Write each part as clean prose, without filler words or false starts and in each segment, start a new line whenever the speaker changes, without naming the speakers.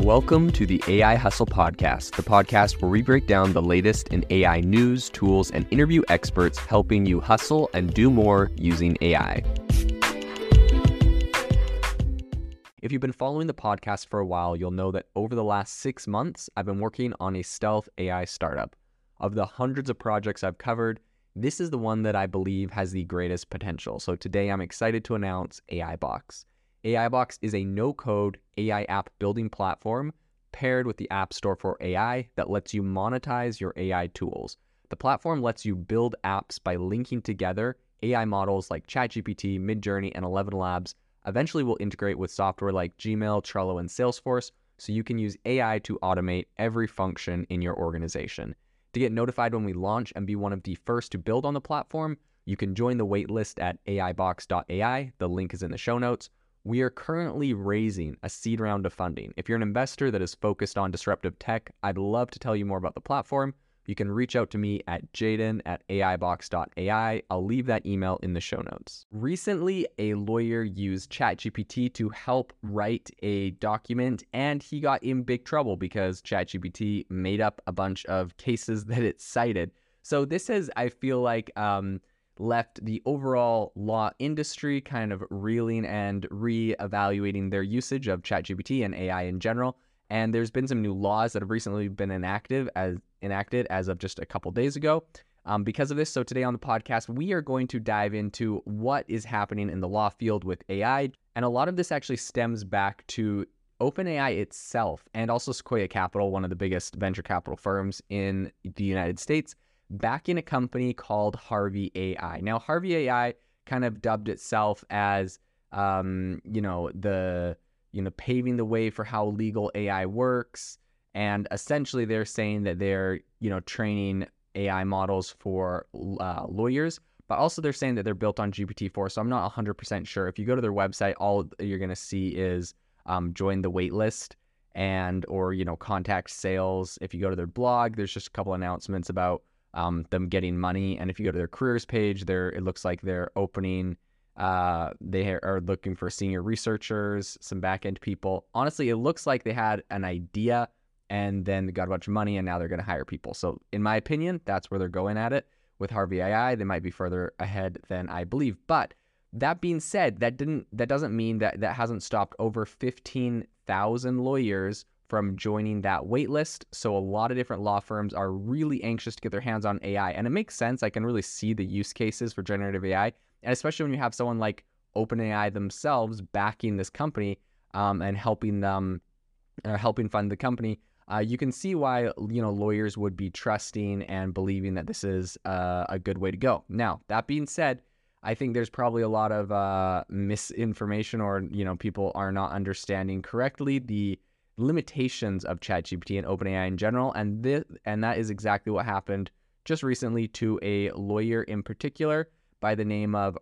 Welcome to the AI Hustle Podcast, the podcast where we break down the latest in AI news, tools, and interview experts helping you hustle and do more using AI. If you've been following the podcast for a while, you'll know that over the last 6 months, I've been working on a stealth AI startup. Of the hundreds of projects I've covered, this is the one that I believe has the greatest potential. So today I'm excited to announce AIBox. AIBox is a no-code AI app building platform paired with the App Store for AI that lets you monetize your AI tools. The platform lets you build apps by linking together AI models like ChatGPT, Midjourney, and ElevenLabs. Eventually will integrate with software like Gmail, Trello, and Salesforce, so you can use AI to automate every function in your organization. To get notified when we launch and be one of the first to build on the platform, you can join the waitlist at aibox.ai. The link is in the show notes. We are currently raising a seed round of funding. If you're an investor that is focused on disruptive tech, I'd love to tell you more about the platform. You can reach out to me at jaden@aibox.ai. I'll leave that email in the show notes. Recently, a lawyer used ChatGPT to help write a document, and he got in big trouble because ChatGPT made up a bunch of cases that it cited. So this has, I feel like, left the overall law industry kind of reeling and re-evaluating their usage of ChatGPT and AI in general. And there's been some new laws that have recently been enacted as of just a couple days ago because of this. So today on the podcast, we are going to dive into what is happening in the law field with AI. And a lot of this actually stems back to OpenAI itself and also Sequoia Capital, one of the biggest venture capital firms in the United States, backing a company called Harvey AI. Now, Harvey AI kind of dubbed itself as, paving the way for how legal AI works. And essentially, they're saying that they're, training AI models for lawyers, but also they're saying that they're built on GPT-4. So I'm not 100% sure. If you go to their website, all you're going to see is join the waitlist or contact sales. If you go to their blog, there's just a couple announcements about them getting money. And if you go to their careers page, it looks like they're opening, they are looking for senior researchers, some back-end people. Honestly, it looks like they had an idea and then got a bunch of money and now they're going to hire people. So in my opinion, that's where they're going at it. With Harvey AI, they might be further ahead than I believe. But that being said, that doesn't mean that hasn't stopped over 15,000 lawyers from joining that waitlist. So a lot of different law firms are really anxious to get their hands on AI. And it makes sense. I can really see the use cases for generative AI. And especially when you have someone like OpenAI themselves backing this company and helping fund the company, you can see why lawyers would be trusting and believing that this is a good way to go. Now, that being said, I think there's probably a lot of misinformation or people are not understanding correctly the limitations of ChatGPT and OpenAI in general, and that is exactly what happened just recently to a lawyer in particular by the name of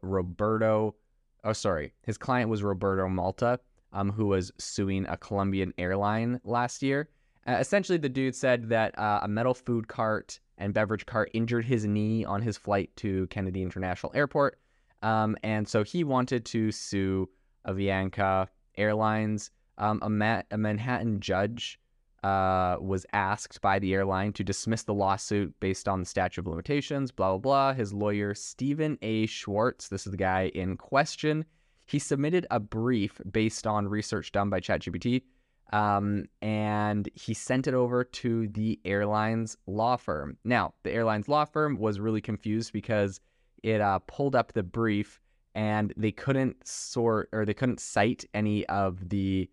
his client was Roberto Malta, who was suing a Colombian airline last year. Essentially, the dude said that a metal food cart and beverage cart injured his knee on his flight to Kennedy International Airport, and so he wanted to sue Avianca Airlines. A Manhattan judge was asked by the airline to dismiss the lawsuit based on the statute of limitations, blah, blah, blah. His lawyer, Stephen A. Schwartz, this is the guy in question, he submitted a brief based on research done by ChatGPT, and he sent it over to the airline's law firm. Now, the airline's law firm was really confused because it pulled up the brief and they couldn't cite any of the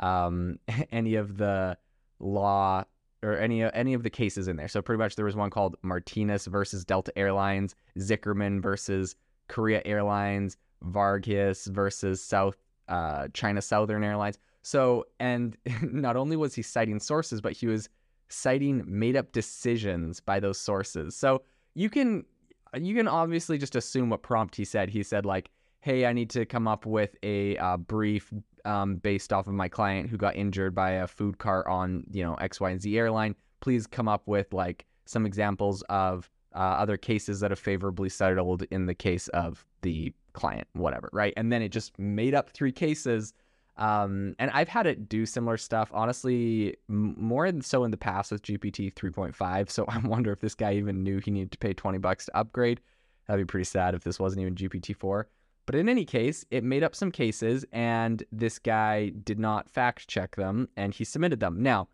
law or any of the cases in there. So pretty much there was one called Martinez versus Delta Airlines, Zickerman versus Korea Airlines, Vargas versus China Southern Airlines. So, and not only was he citing sources, but he was citing made up decisions by those sources. So you can obviously just assume what prompt he said. He said like, hey, I need to come up with a brief based off of my client who got injured by a food cart on, X, Y, and Z airline. Please come up with like some examples of other cases that have favorably settled in the case of the client, whatever, right? And then it just made up 3 cases And I've had it do similar stuff, honestly, more so in the past with GPT 3.5. So I wonder if this guy even knew he needed to pay $20 to upgrade. That'd be pretty sad if this wasn't even GPT-4. But in any case, it made up some cases, and this guy did not fact check them, and he submitted them. Now,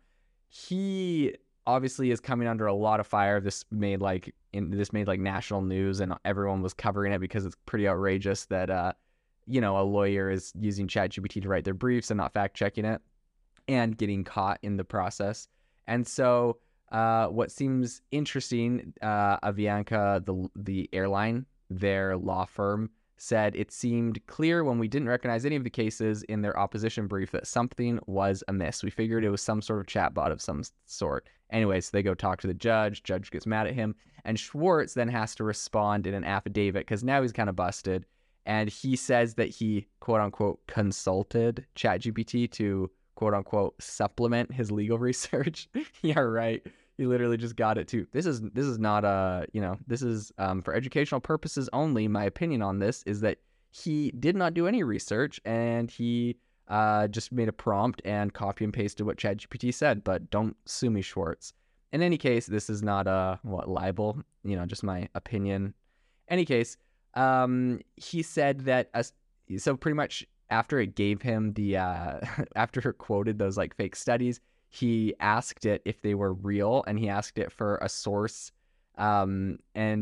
he obviously is coming under a lot of fire. This made like national news, and everyone was covering it because it's pretty outrageous that a lawyer is using ChatGPT to write their briefs and not fact checking it, and getting caught in the process. And so, what seems interesting, Avianca, the airline, their law firm, said it seemed clear when we didn't recognize any of the cases in their opposition brief that something was amiss. We figured it was some sort of chatbot of some sort. Anyway, so they go talk to the judge. Judge gets mad at him. And Schwartz then has to respond in an affidavit because now he's kind of busted. And he says that he, quote unquote, consulted ChatGPT to, quote unquote, supplement his legal research. Yeah, right. He literally just got it too. This is not this is for educational purposes only. My opinion on this is that he did not do any research, and he just made a prompt and copy and pasted what ChatGPT said. But don't sue me, Schwartz. In any case, this is not libel. Just my opinion. Any case, he said that so pretty much after it gave him the after it quoted those like fake studies, he asked it if they were real, and he asked it for a source. And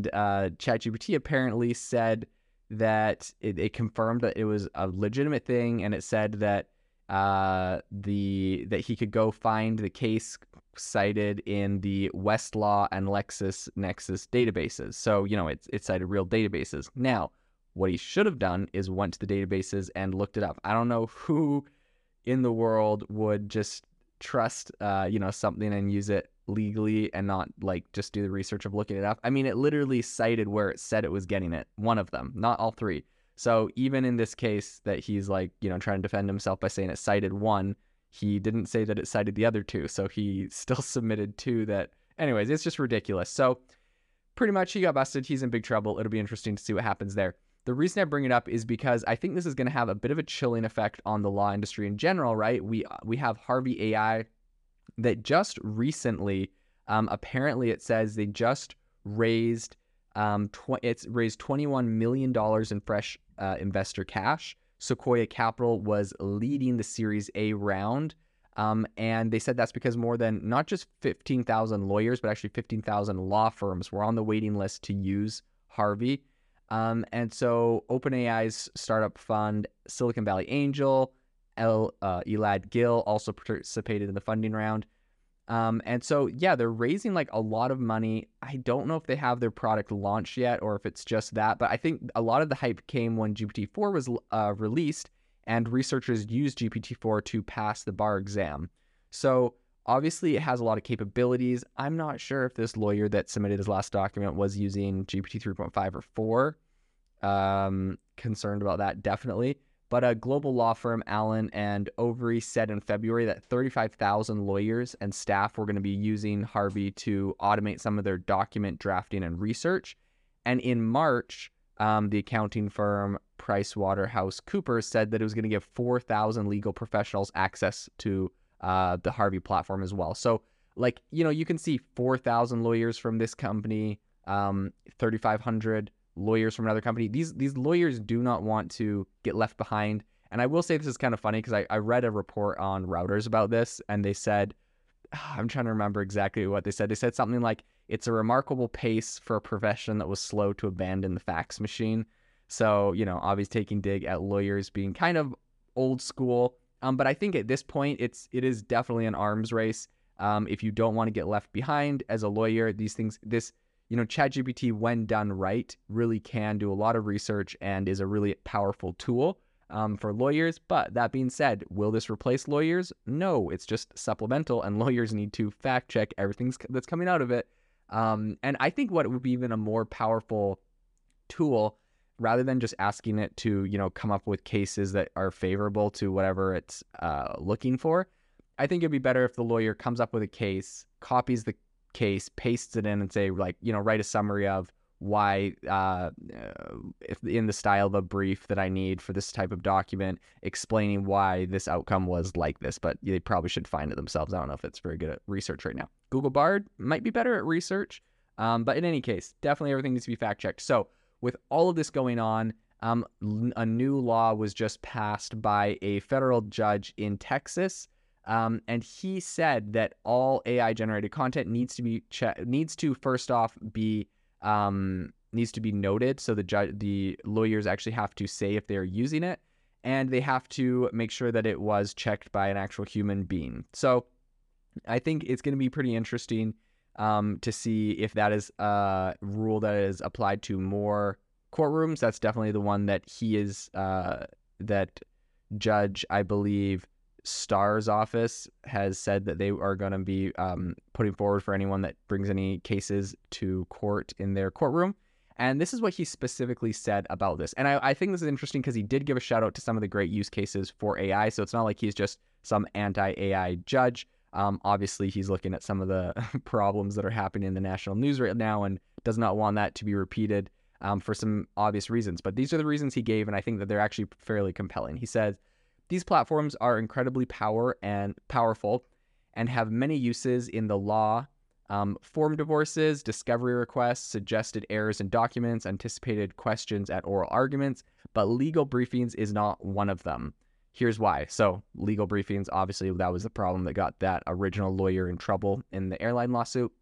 ChatGPT apparently said that it confirmed that it was a legitimate thing, and it said that that he could go find the case cited in the Westlaw and LexisNexis databases. So, it cited real databases. Now, what he should have done is went to the databases and looked it up. I don't know who in the world would just trust something and use it legally and not like just do the research of looking it up. I mean, it literally cited where it said it was getting it, one of them, not all three. So even in this case that he's like trying to defend himself by saying it cited one, he didn't say that it cited the other two, so he still submitted two that, anyways, it's just ridiculous. So pretty much he got busted. He's in big trouble. It'll be interesting to see what happens there. The reason I bring it up is because I think this is going to have a bit of a chilling effect on the law industry in general, right? We have Harvey AI that just recently, apparently it says they just raised, it's raised $21 million in fresh investor cash. Sequoia Capital was leading the Series A round. And they said that's because more than not just 15,000 lawyers, but actually 15,000 law firms were on the waiting list to use Harvey. And so OpenAI's startup fund, Silicon Valley Angel, Elad Gil also participated in the funding round. And so, yeah, they're raising like a lot of money. I don't know if they have their product launched yet or if it's just that, but I think a lot of the hype came when GPT-4 was released and researchers used GPT-4 to pass the bar exam. So obviously it has a lot of capabilities. I'm not sure if this lawyer that submitted his last document was using GPT 3.5 or 4. Concerned about that, definitely. But a global law firm, Allen and Overy, said in February that 35,000 lawyers and staff were going to be using Harvey to automate some of their document drafting and research. And in March, the accounting firm PricewaterhouseCoopers said that it was going to give 4,000 legal professionals access to the Harvey platform as well. So, like, you can see 4,000 lawyers from this company, 3,500 lawyers from another company. These lawyers do not want to get left behind. And I will say this is kind of funny because I read a report on Routers about this, and they said, I'm trying to remember exactly what they said. They said something like, it's a remarkable pace for a profession that was slow to abandon the fax machine. So, obviously taking dig at lawyers being kind of old school. But I think at this point, it is definitely an arms race. If you don't want to get left behind as a lawyer, ChatGPT, when done right, really can do a lot of research and is a really powerful tool for lawyers. But that being said, will this replace lawyers? No, it's just supplemental, and lawyers need to fact check everything that's coming out of it. And I think what would be even a more powerful tool, rather than just asking it to, come up with cases that are favorable to whatever it's looking for, I think it'd be better if the lawyer comes up with a case, copies the case, pastes it in and say, like, write a summary of why, if in the style of a brief that I need for this type of document, explaining why this outcome was like this, but they probably should find it themselves. I don't know if it's very good at research right now. Google Bard might be better at research, but in any case, definitely everything needs to be fact checked. So with all of this going on, a new law was just passed by a federal judge in Texas, and he said that all AI generated content needs to first off be needs to be noted. So the lawyers actually have to say if they're using it, and they have to make sure that it was checked by an actual human being. So I think it's going to be pretty interesting to see if that is a rule that is applied to more courtrooms. That's definitely the one that he is, that Judge, I believe, Starr's office has said that they are going to be putting forward for anyone that brings any cases to court in their courtroom. And this is what he specifically said about this. And I think this is interesting because he did give a shout out to some of the great use cases for AI. So it's not like he's just some anti-AI judge. Obviously, he's looking at some of the problems that are happening in the national news right now and does not want that to be repeated for some obvious reasons. But these are the reasons he gave, and I think that they're actually fairly compelling. He says, these platforms are incredibly powerful and have many uses in the law, form divorces, discovery requests, suggested errors in documents, anticipated questions at oral arguments, but legal briefings is not one of them. Here's why. So legal briefings, obviously, that was the problem that got that original lawyer in trouble in the airline lawsuit.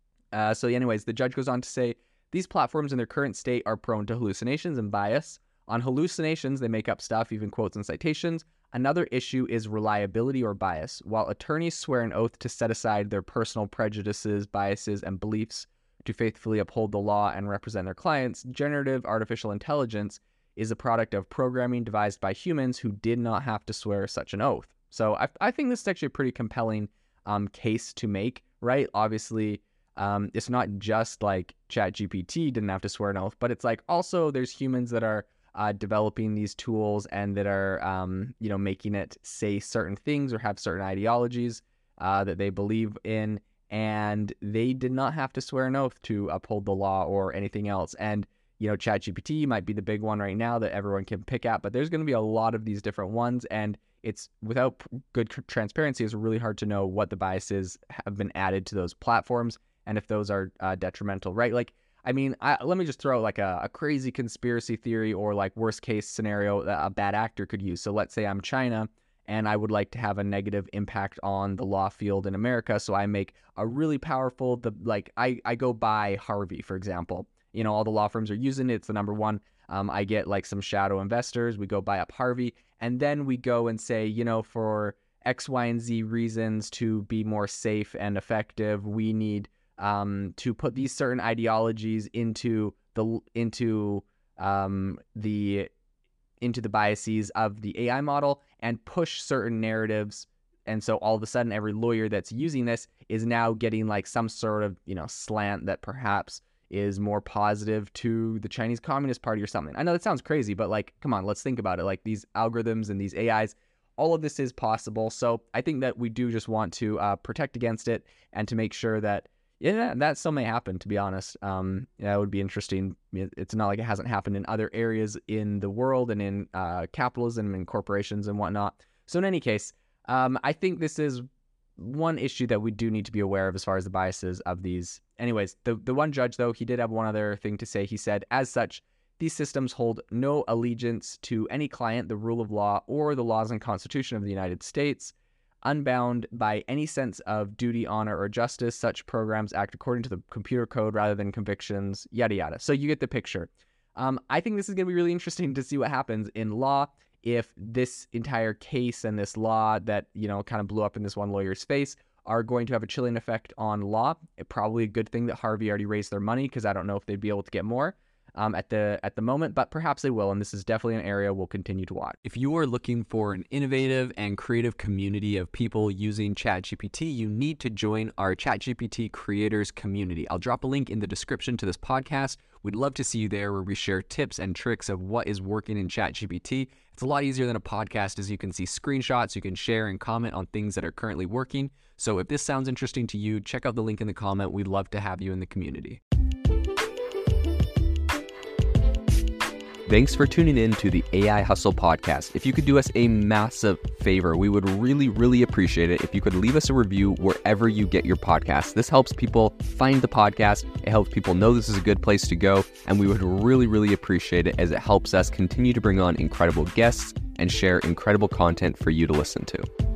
So anyways, the judge goes on to say, these platforms in their current state are prone to hallucinations and bias. On hallucinations, they make up stuff, even quotes and citations. Another issue is reliability or bias. While attorneys swear an oath to set aside their personal prejudices, biases, and beliefs to faithfully uphold the law and represent their clients, generative artificial intelligence is a product of programming devised by humans who did not have to swear such an oath. So I think this is actually a pretty compelling case to make, right? Obviously, it's not just like ChatGPT didn't have to swear an oath, but it's like also there's humans that are developing these tools and that are, making it say certain things or have certain ideologies that they believe in, and they did not have to swear an oath to uphold the law or anything else. And ChatGPT might be the big one right now that everyone can pick at, but there's going to be a lot of these different ones, and it's without good transparency, it's really hard to know what the biases have been added to those platforms and if those are detrimental, right? Like, I mean, let me just throw like a crazy conspiracy theory or like worst case scenario that a bad actor could use. So let's say I'm China and I would like to have a negative impact on the law field in America. So I make a really powerful, I go buy Harvey, for example. All the law firms are using it. It's the number one. I get like some shadow investors. We go buy up Harvey. And then we go and say, for X, Y, and Z reasons to be more safe and effective, we need to put these certain ideologies into the biases of the AI model and push certain narratives. And so all of a sudden, every lawyer that's using this is now getting like some sort of, slant that perhaps is more positive to the Chinese Communist Party or something. I know that sounds crazy, but like, come on, let's think about it. Like these algorithms and these AIs, all of this is possible. So I think that we do just want to protect against it and to make sure that, that still may happen, to be honest. It would be interesting. It's not like it hasn't happened in other areas in the world and in capitalism and corporations and whatnot. So in any case, I think this is one issue that we do need to be aware of as far as the biases of these. Anyways, the one judge, though, he did have one other thing to say. He said, as such, these systems hold no allegiance to any client, the rule of law, or the laws and constitution of the United States. Unbound by any sense of duty, honor, or justice, such programs act according to the computer code rather than convictions, yada, yada. So you get the picture. I think this is going to be really interesting to see what happens in law if this entire case and this law that, kind of blew up in this one lawyer's face are going to have a chilling effect on law. Probably a good thing that Harvey already raised their money, because I don't know if they'd be able to get more at the moment, but perhaps they will, and this is definitely an area we'll continue to watch. If you are looking for an innovative and creative community of people using ChatGPT, you need to join our ChatGPT creators community. I'll drop a link in the description to this podcast. We'd love to see you there, where we share tips and tricks of what is working in ChatGPT. It's a lot easier than a podcast, as you can see screenshots, you can share and comment on things that are currently working. So if this sounds interesting to you, check out the link in the comment. We'd love to have you in the community.
Thanks for tuning in to the AI Hustle podcast. If you could do us a massive favor, we would really, really appreciate it if you could leave us a review wherever you get your podcasts. This helps people find the podcast. It helps people know this is a good place to go. And we would really, really appreciate it as it helps us continue to bring on incredible guests and share incredible content for you to listen to.